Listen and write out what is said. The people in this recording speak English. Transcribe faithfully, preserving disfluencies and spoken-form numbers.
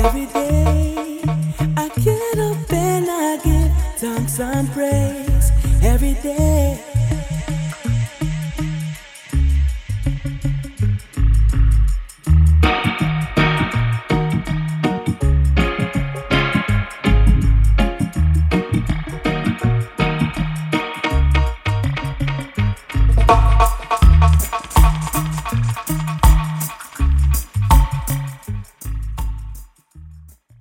Every day I get up and I give thanks and praise.